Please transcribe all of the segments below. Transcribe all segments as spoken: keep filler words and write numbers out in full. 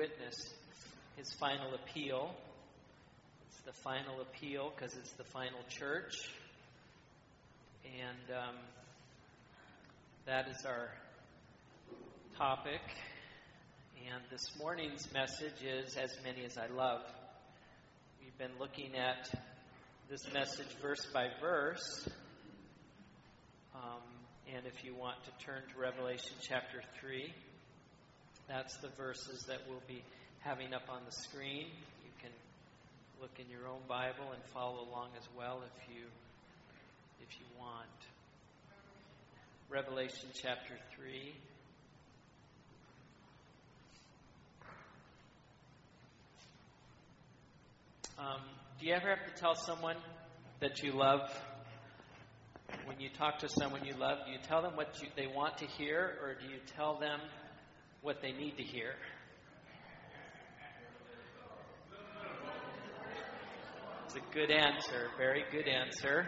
witness, his final appeal. It's the final appeal because it's the final church. And um, that is our topic. And this morning's message is As Many as I Love. We've been looking at this message verse by verse. Um, and if you want to turn to Revelation chapter three, that's the verses that we'll be having up on the screen. You can look in your own Bible and follow along as well if you if you want. Revelation chapter three. Um, do you ever have to tell someone that you love? When you talk to someone you love, do you tell them what you, they want to hear, or do you tell them what they need to hear? It's a good answer, very good answer.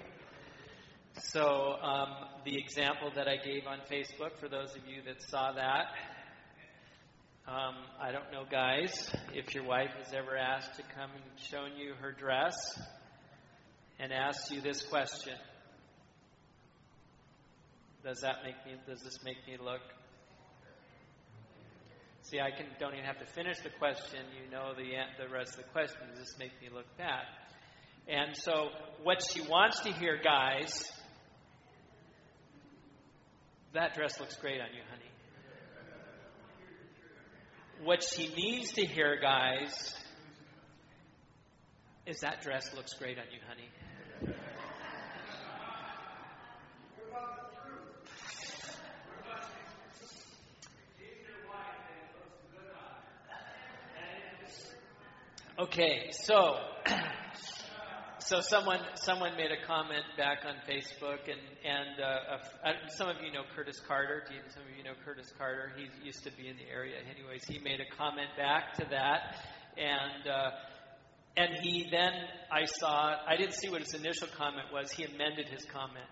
So um, the example that I gave on Facebook, for those of you that saw that, um, I don't know, guys, if your wife has ever asked to come and shown you her dress and asked you this question: Does that make me? Does this make me look? See, I can don't even have to finish the question. You know the the rest of the question. Does this make me look bad? And so, what she wants to hear, guys, that dress looks great on you, honey. What she needs to hear, guys, is that dress looks great on you, honey. Okay, so so someone someone made a comment back on Facebook, and and uh, uh, some of you know Curtis Carter. Do you, some of you know Curtis Carter? He used to be in the area. Anyways, he made a comment back to that, and uh, and he then I saw I didn't see what his initial comment was. He amended his comment.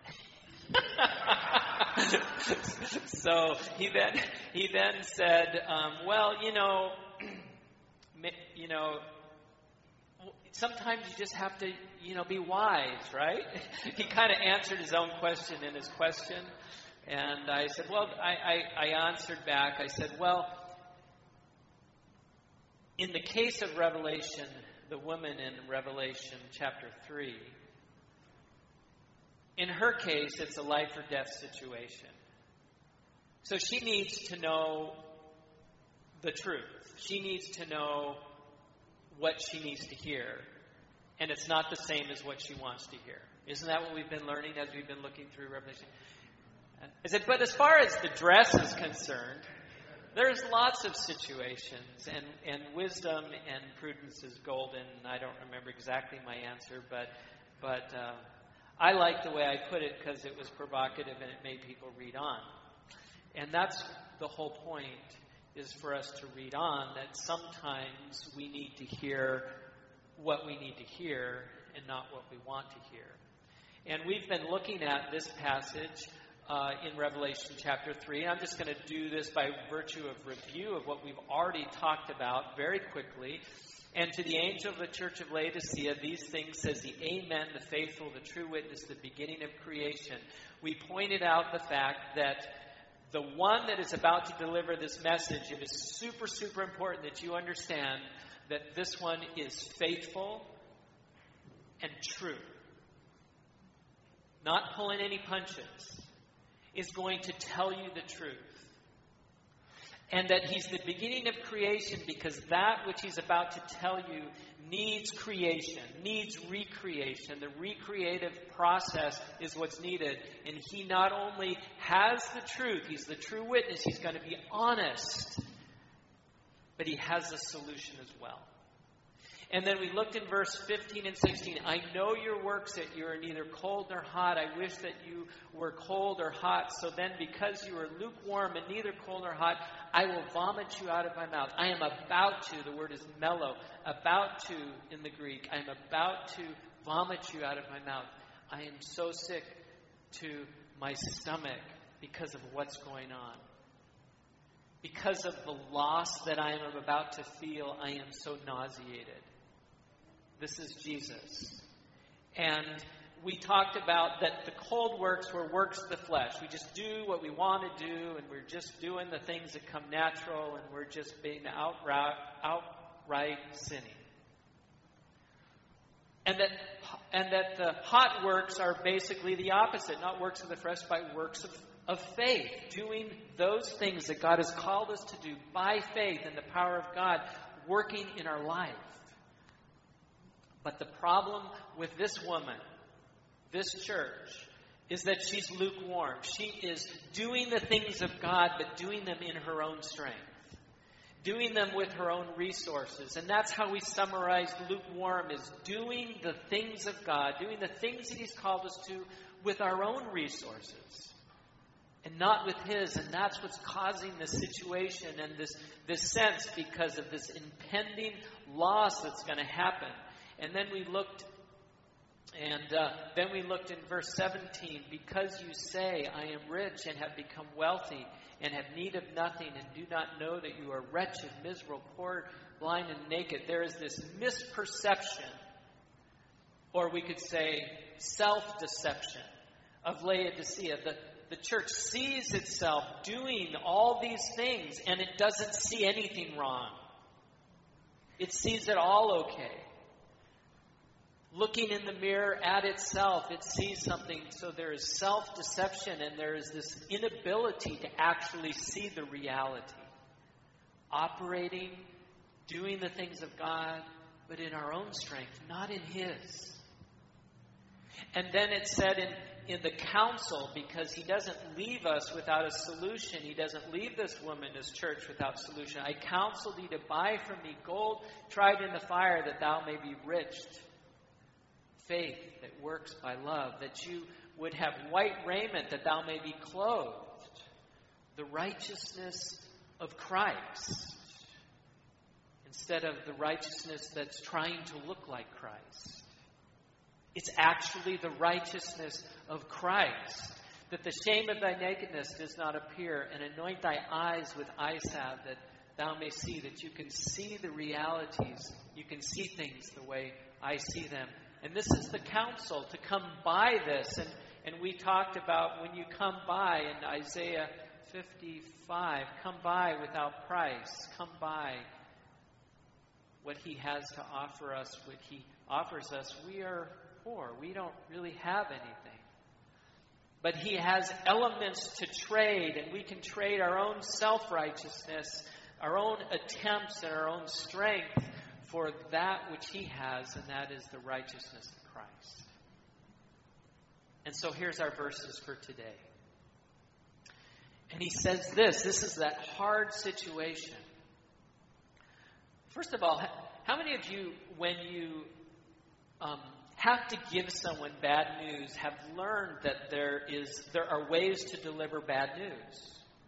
So he then he then said, um, well, you know, you know. Sometimes you just have to, you know, be wise, right? He kind of answered his own question in his question. And I said, well, I, I, I answered back. I said, well, in the case of Revelation, the woman in Revelation chapter three, in her case, it's a life or death situation. So she needs to know the truth. She needs to know what she needs to hear, and it's not the same as what she wants to hear. Isn't that what we've been learning as we've been looking through Revelation? I said, but as far as the dress is concerned, there's lots of situations, and, and wisdom and prudence is golden. I don't remember exactly my answer, but but uh, I like the way I put it because it was provocative and it made people read on. And that's the whole point, is for us to read on, that sometimes we need to hear what we need to hear and not what we want to hear. And we've been looking at this passage uh, in Revelation chapter three. I'm just going to do this by virtue of review of what we've already talked about very quickly. And to the angel of the church of Laodicea, these things says the Amen, the faithful, the true witness, the beginning of creation. We pointed out the fact that the one that is about to deliver this message, it is super, super important that you understand that this one is faithful and true. Not pulling any punches. Is going to tell you the truth. And that he's the beginning of creation because that which he's about to tell you needs creation, needs recreation. The recreative process is what's needed. And he not only has the truth, he's the true witness, he's going to be honest, but he has a solution as well. And then we looked in verse fifteen and sixteen. I know your works, that you are neither cold nor hot. I wish that you were cold or hot. So then, because you are lukewarm and neither cold nor hot, I will vomit you out of my mouth. I am about to, the word is mellow, about to in the Greek. I am about to vomit you out of my mouth. I am so sick to my stomach because of what's going on. Because of the loss that I am about to feel, I am so nauseated. This is Jesus. And we talked about that the cold works were works of the flesh. We just do what we want to do, and we're just doing the things that come natural, and we're just being outright, outright sinning. And that, and that the hot works are basically the opposite, not works of the flesh, but works of, of faith. Doing those things that God has called us to do by faith and the power of God working in our life. But the problem with this woman, this church, is that she's lukewarm. She is doing the things of God, but doing them in her own strength. Doing them with her own resources. And that's how we summarize lukewarm, is doing the things of God, doing the things that He's called us to with our own resources. And not with His. And that's what's causing this situation and this, this sense because of this impending loss that's going to happen. And then we looked And uh, then we looked in verse seventeen, because you say, I am rich and have become wealthy and have need of nothing and do not know that you are wretched, miserable, poor, blind, and naked. There is this misperception, or we could say self-deception of Laodicea. The, the church sees itself doing all these things and it doesn't see anything wrong. It sees it all okay. Looking in the mirror at itself, it sees something. So there is self-deception and there is this inability to actually see the reality. Operating, doing the things of God, but in our own strength, not in His. And then it said in, in the counsel, because He doesn't leave us without a solution. He doesn't leave this woman, this church, without solution. I counsel thee to buy from me gold tried in the fire, that thou may be rich. Faith that works by love, that you would have white raiment, that thou may be clothed. The righteousness of Christ, instead of the righteousness that's trying to look like Christ. It's actually the righteousness of Christ. That the shame of thy nakedness does not appear, and anoint thy eyes with eye salve, that thou may see, that you can see the realities. You can see things the way I see them. And this is the counsel, to come by this. And, and we talked about when you come by in Isaiah fifty-five, come by without price. Come by what He has to offer us, what He offers us. We are poor. We don't really have anything. But He has elements to trade, and we can trade our own self-righteousness, our own attempts and our own strength for that which He has, and that is the righteousness of Christ. And so here's our verses for today. And he says this, this is that hard situation. First of all, how many of you, when you um, have to give someone bad news, have learned that there is there are ways to deliver bad news?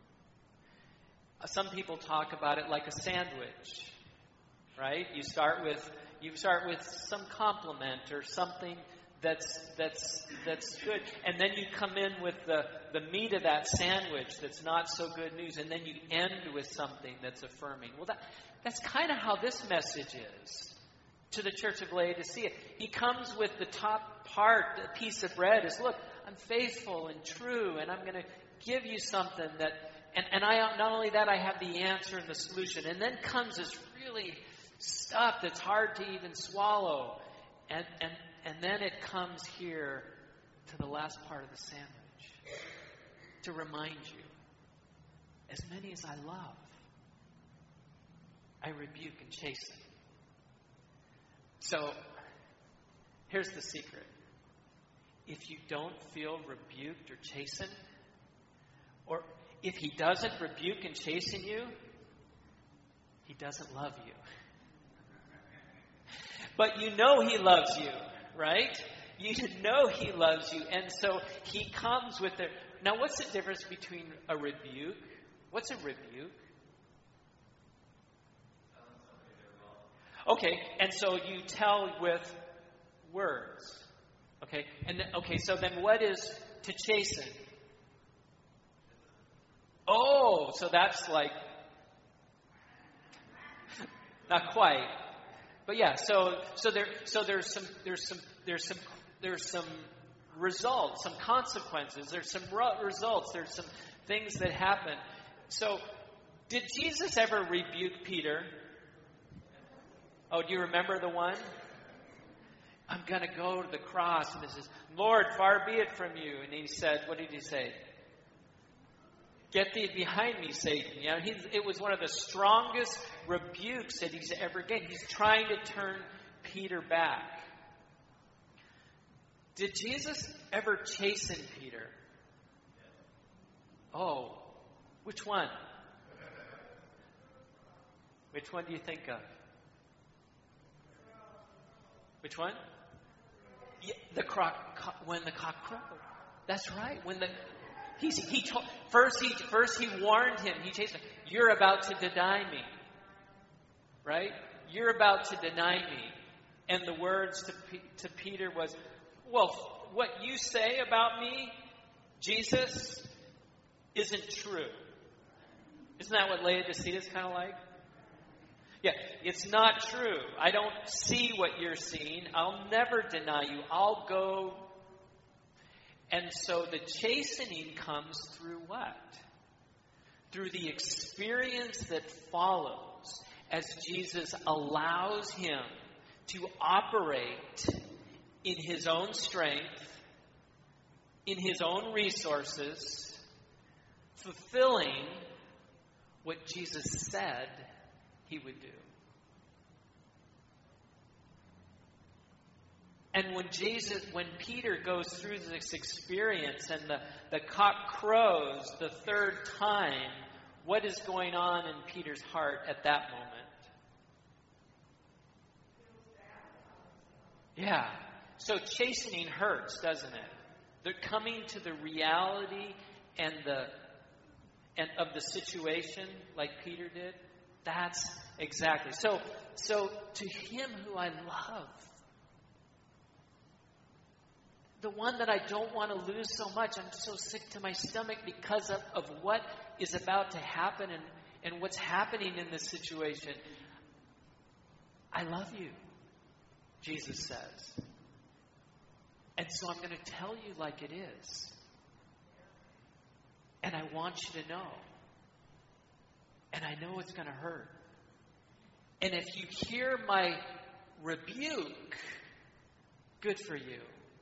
Uh, some people talk about it like a sandwich. Right? You start with you start with some compliment or something that's that's that's good, and then you come in with the, the meat of that sandwich that's not so good news, and then you end with something that's affirming. Well, that that's kind of how this message is to the church of Laodicea. He comes with the top part, a piece of bread, is look, I'm faithful and true, and I'm going to give you something that, and, and I not only that, I have the answer and the solution, and then comes this really stuff that's hard to even swallow. And, and, and then it comes here to the last part of the sandwich to remind you, as many as I love, I rebuke and chasten. So, here's the secret. If you don't feel rebuked or chastened, or if He doesn't rebuke and chasten you, He doesn't love you. But you know He loves you, right? You know He loves you. And so He comes with it. Now, what's the difference between a rebuke? What's a rebuke? Okay, and so you tell with words. Okay, and then, okay, so then what is to chasten? Oh, so that's like Not quite. But yeah, so so there so there's some there's some there's some there's some results, some consequences. There's some results. There's some things that happen. So, did Jesus ever rebuke Peter? Oh, do you remember the one? I'm going to go to the cross. And this is, Lord, far be it from you. And he said, what did he say? Get thee behind me, Satan. You know, he's, it was one of the strongest rebukes that he's ever given. He's trying to turn Peter back. Did Jesus ever chasten Peter? Oh, which one? Which one do you think of? Which one? Yeah, the croc, co- when the cock crowed. That's right. When the he's, he told, first he first he warned him. He chased him. You're about to deny me. Right? You're about to deny me. And the words to P- to Peter was, well, what you say about me, Jesus, isn't true. Isn't that what Laodicea is kind of like? Yeah, it's not true. I don't see what you're seeing. I'll never deny you. I'll go. And so the chastening comes through what? Through the experience that follows as Jesus allows him to operate in his own strength, in his own resources, fulfilling what Jesus said he would do. And when Jesus, when Peter goes through this experience and the, the cock crows the third time, what is going on in Peter's heart at that moment? Yeah. So chastening hurts, doesn't it? They're coming to the reality and the and of the situation like Peter did. That's exactly. So so to him who I love, the one that I don't want to lose so much, I'm so sick to my stomach because of, of what is about to happen and, and what's happening in this situation. I love you, Jesus says. And so I'm going to tell you like it is. And I want you to know. And I know it's going to hurt. And if you hear my rebuke, good for you.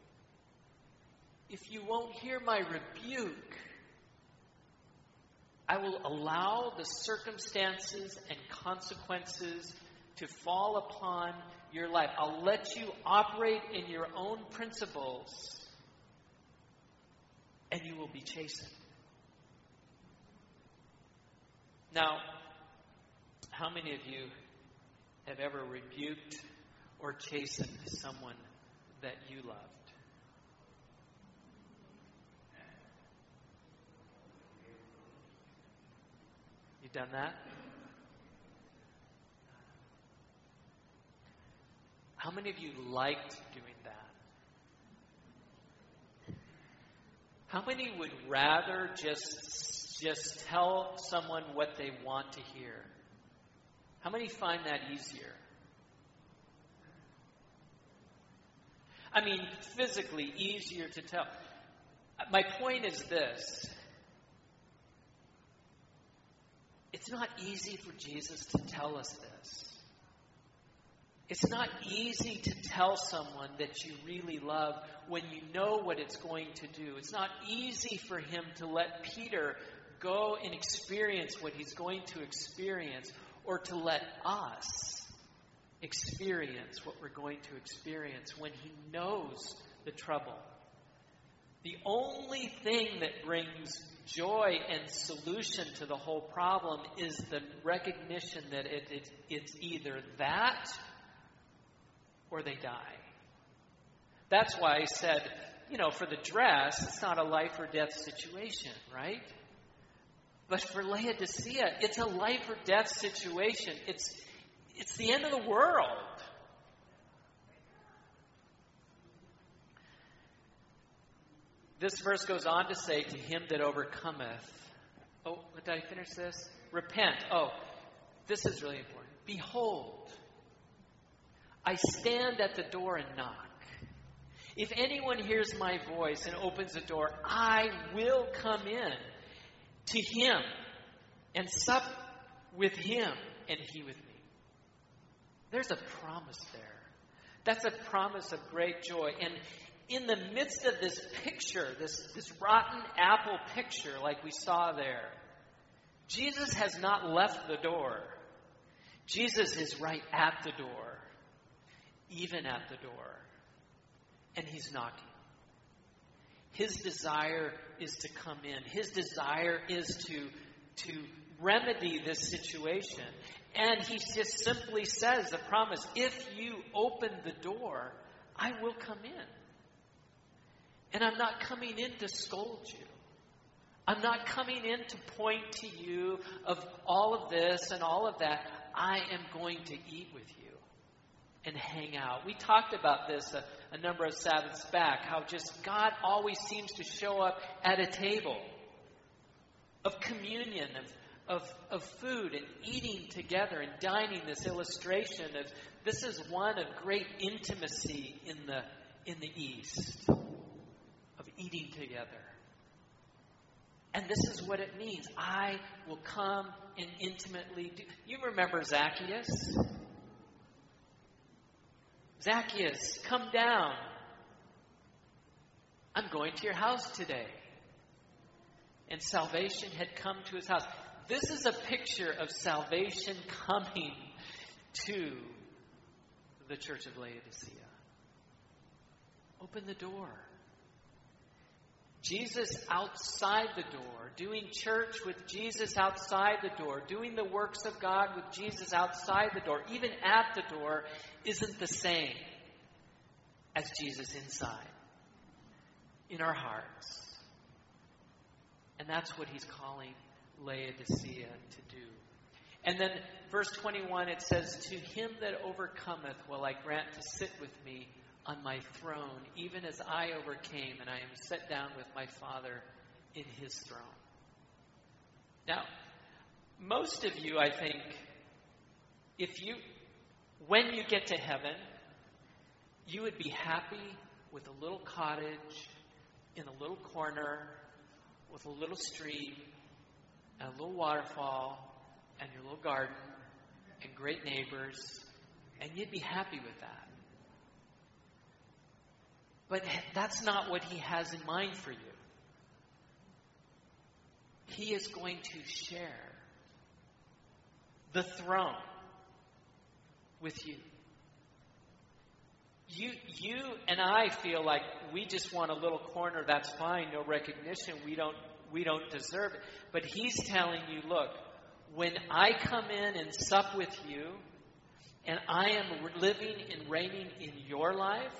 If you won't hear my rebuke, I will allow the circumstances and consequences to fall upon your life. I'll let you operate in your own principles, and you will be chastened. Now, how many of you have ever rebuked or chastened someone that you loved? You've done that? How many of you liked doing that? How many would rather just, just tell someone what they want to hear? How many find that easier? I mean, physically easier to tell. My point is this. It's not easy for Jesus to tell us this. It's not easy to tell someone that you really love when you know what it's going to do. It's not easy for him to let Peter go and experience what he's going to experience, or to let us experience what we're going to experience when he knows the trouble. The only thing that brings joy and solution to the whole problem is the recognition that it, it, it's either that or they die. That's why I said, you know, for the dress, it's not a life or death situation, right? But for Laodicea, it's a life or death situation. It's, it's the end of the world. This verse goes on to say, to him that overcometh. Oh, did I finish this? Repent. Oh, this is really important. Behold, I stand at the door and knock. If anyone hears my voice and opens the door, I will come in to him and sup with him and he with me. There's a promise there. That's a promise of great joy. And in the midst of this picture, this, this rotten apple picture like we saw there, Jesus has not left the door. Jesus is right at the door, even at the door. And he's knocking. His desire is to come in. His desire is to, to remedy this situation. And he just simply says the promise, if you open the door, I will come in. And I'm not coming in to scold you. I'm not coming in to point to you of all of this and all of that. I am going to eat with you and hang out. We talked about this a, a number of Sabbaths back, how just God always seems to show up at a table of communion, of, of, of food and eating together and dining. This illustration of this is one of great intimacy in the in the East, of eating together. And this is what it means. I will come and intimately do. You remember Zacchaeus? Zacchaeus, come down. I'm going to your house today. And salvation had come to his house. This is a picture of salvation coming to the church of Laodicea. Open the door. Jesus outside the door, doing church with Jesus outside the door, doing the works of God with Jesus outside the door, even at the door, isn't the same as Jesus inside, in our hearts. And that's what he's calling Laodicea to do. And then verse twenty-one, it says, to him that overcometh will I grant to sit with me on my throne, even as I overcame, and I am set down with my Father in his throne. Now, most of you, I think, if you, when you get to heaven, you would be happy with a little cottage in a little corner with a little stream and a little waterfall and your little garden and great neighbors, and you'd be happy with that. But that's not what he has in mind for you. He is going to share the throne with you. You, you and I feel like we just want a little corner. That's fine. No recognition. We don't, we don't deserve it. But he's telling you, look, when I come in and sup with you, and I am living and reigning in your life,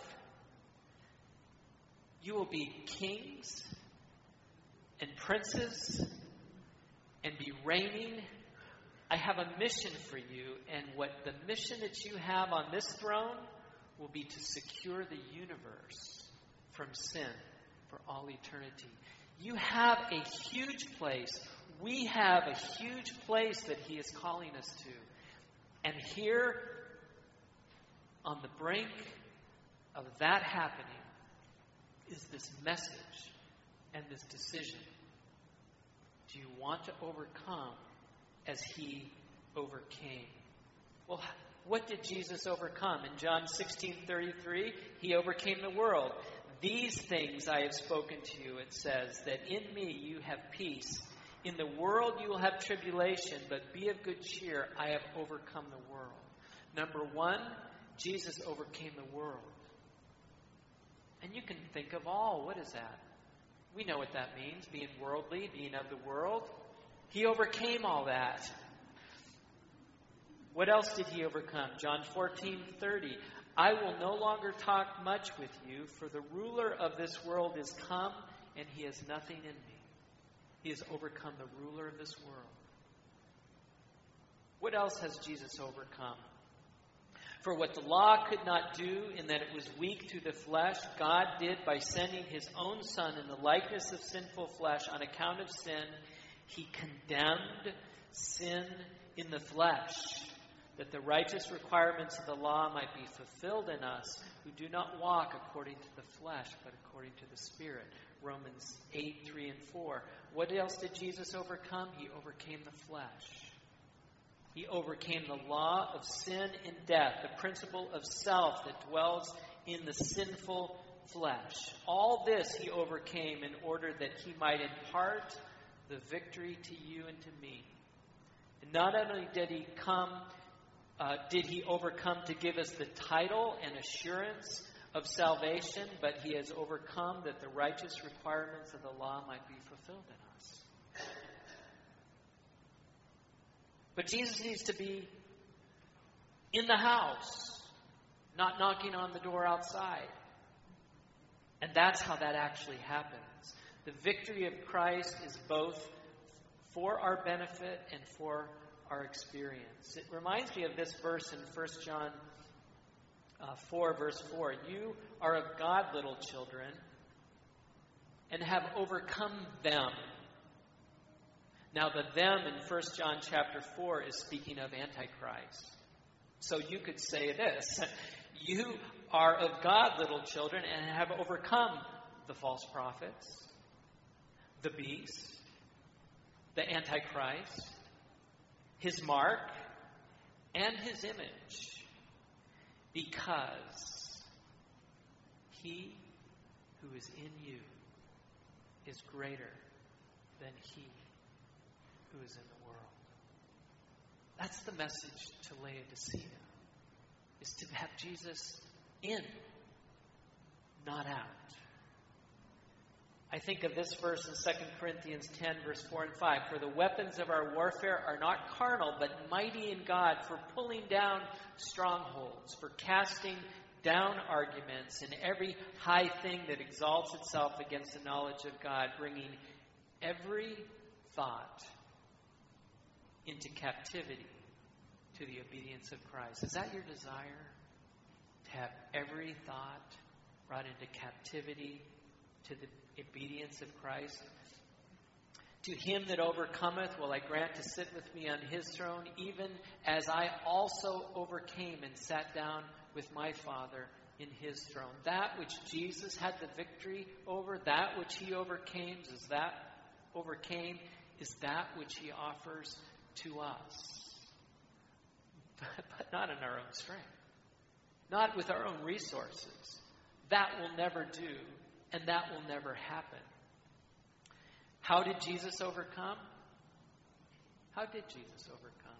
you will be kings and princes and be reigning. I have a mission for you, and what the mission that you have on this throne will be to secure the universe from sin for all eternity. You have a huge place. We have a huge place that he is calling us to. And here, on the brink of that happening, is this message and this decision. Do you want to overcome as he overcame? Well, what did Jesus overcome? In John sixteen thirty-three, he overcame the world. These things I have spoken to you, it says, that in me you have peace. In the world you will have tribulation, but be of good cheer. I have overcome the world. Number one, Jesus overcame the world. And you can think of all. What is that? We know what that means. Being worldly, being of the world. He overcame all that. What else did he overcome? John fourteen thirty. I will no longer talk much with you, for the ruler of this world is come, and he has nothing in me. He has overcome the ruler of this world. What else has Jesus overcome? For what the law could not do, in that it was weak through the flesh, God did by sending his own Son in the likeness of sinful flesh on account of sin. He condemned sin in the flesh, that the righteous requirements of the law might be fulfilled in us, who do not walk according to the flesh, but according to the Spirit. Romans eight, three and four. What else did Jesus overcome? He overcame the flesh. He overcame the law of sin and death, the principle of self that dwells in the sinful flesh. All this he overcame in order that he might impart the victory to you and to me. And not only did he come, uh, did he overcome to give us the title and assurance of salvation, but he has overcome that the righteous requirements of the law might be fulfilled in us. But Jesus needs to be in the house, not knocking on the door outside. And that's how that actually happens. The victory of Christ is both for our benefit and for our experience. It reminds me of this verse in First John uh, four, verse four. You are of God, little children, and have overcome them. Now, the them in First John chapter four is speaking of Antichrist. So you could say this. You are of God, little children, and have overcome the false prophets, the beast, the Antichrist, his mark, and his image, because he who is in you is greater than he who is in the world. That's the message to Laodicea, is to have Jesus in, not out. I think of this verse in Second Corinthians ten, verse four and five. For the weapons of our warfare are not carnal, but mighty in God for pulling down strongholds, for casting down arguments and every high thing that exalts itself against the knowledge of God, bringing every thought into captivity to the obedience of Christ. Is that your desire? To have every thought brought into captivity to the obedience of Christ? To him that overcometh will I grant to sit with me on his throne, even as I also overcame and sat down with my Father in his throne. That which Jesus had the victory over, that which he overcame, is that overcame, is that which he offers to us. But, but not in our own strength. Not with our own resources. That will never do, and that will never happen. How did Jesus overcome? How did Jesus overcome?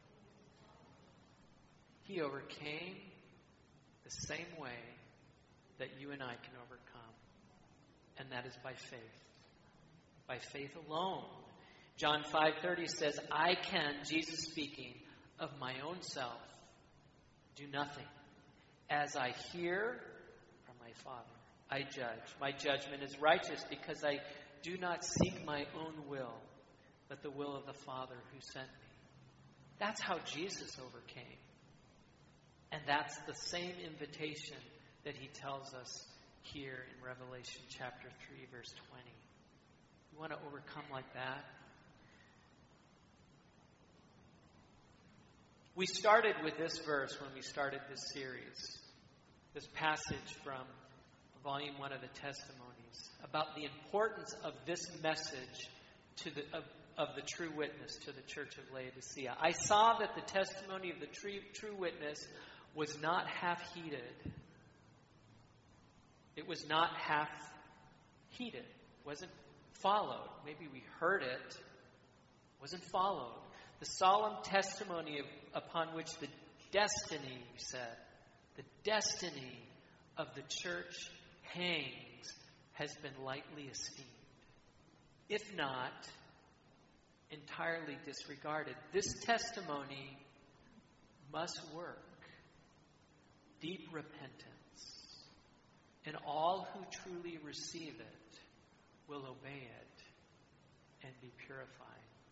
He overcame the same way that you and I can overcome, and that is by faith. By faith alone. John five thirty says, I can, Jesus speaking, of my own self, do nothing. As I hear from my Father, I judge. My judgment is righteous because I do not seek my own will, but the will of the Father who sent me. That's how Jesus overcame. And that's the same invitation that he tells us here in Revelation chapter three, verse twenty. You want to overcome like that? We started with this verse when we started this series, this passage from volume one of the Testimonies, about the importance of this message to the of, of the true witness to the church of Laodicea. I saw that the testimony of the true, true witness was not half-heeded. It was not half-heeded. It wasn't followed. Maybe we heard it. It wasn't followed. The solemn testimony of, upon which the destiny, we said, the destiny of the church hangs has been lightly esteemed, if not entirely disregarded. This testimony must work deep repentance, and all who truly receive it will obey it and be purified.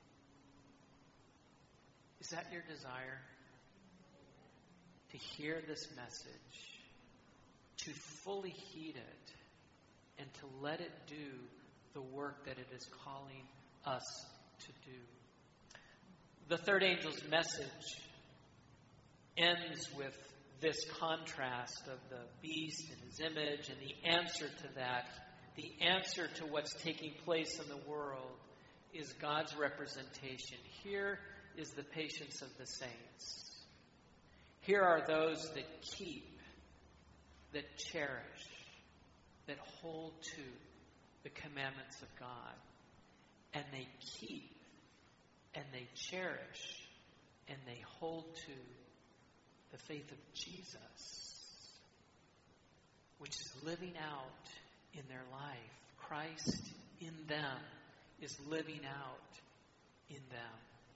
Is that your desire? To hear this message, to fully heed it, and to let it do the work that it is calling us to do. The third angel's message ends with this contrast of the beast and his image, and the answer to that, the answer to what's taking place in the world, is God's representation. Here is the patience of the saints. Here are those that keep, that cherish, that hold to the commandments of God. And they keep, and they cherish, and they hold to the faith of Jesus, which is living out in their life. Christ in them is living out in them.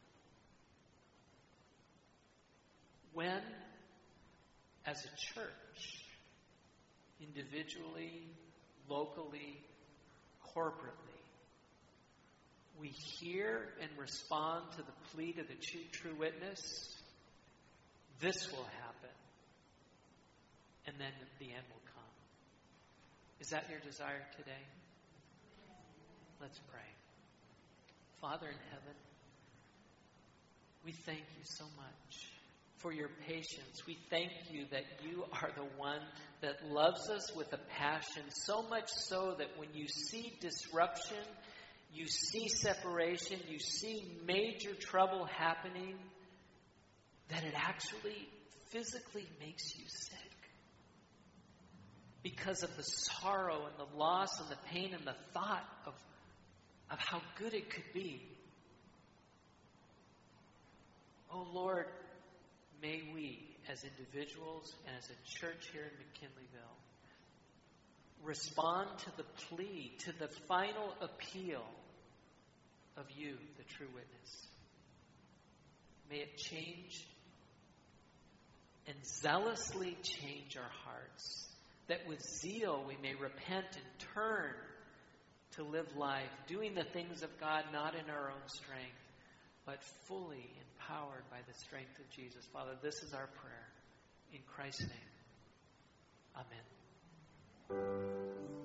When, as a church, individually, locally, corporately, we hear and respond to the plea to the true witness, this will happen, and then the end will come. Is that your desire today? Let's pray. Father in heaven, we thank you so much for your patience. We thank you that you are the one that loves us with a passion, so much so that when you see disruption, you see separation, you see major trouble happening, that it actually physically makes you sick. Because of the sorrow and the loss and the pain and the thought of, of how good it could be. Oh Lord, may we as individuals and as a church here in McKinleyville respond to the plea, to the final appeal of you, the true witness. May it change and zealously change our hearts, that with zeal we may repent and turn to live life, doing the things of God not in our own strength, but fully empowered by the strength of Jesus. Father, this is our prayer. In Christ's name, amen.